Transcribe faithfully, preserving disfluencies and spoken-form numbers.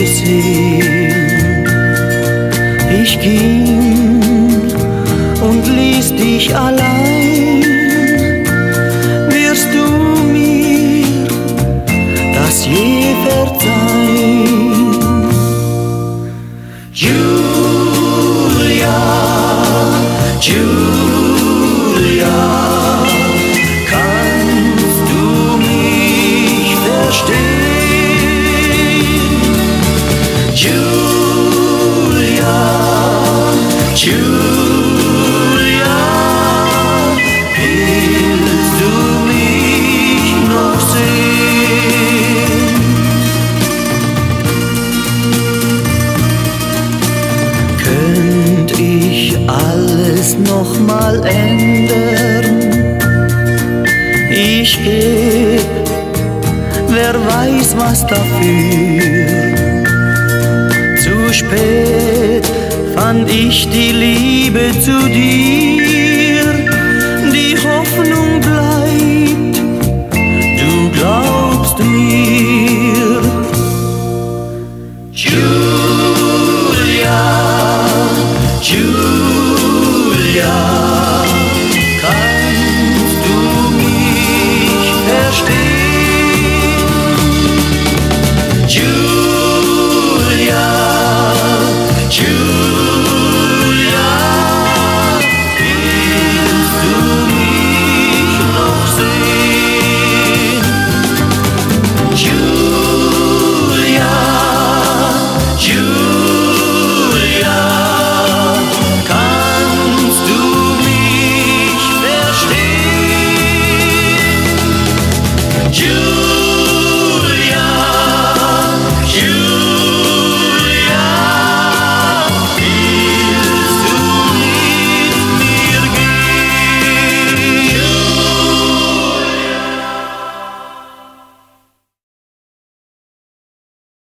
gesehen. Ich ging und ließ dich allein. Wirst du mir das je verzeihen? Julia, Julia, kannst du mich verstehen? Julia, Julia, willst du mich noch sehen? Könnt ich alles noch mal ändern? Ich geb, wer weiß was dafür. Zu spät fand ich die Liebe zu dir.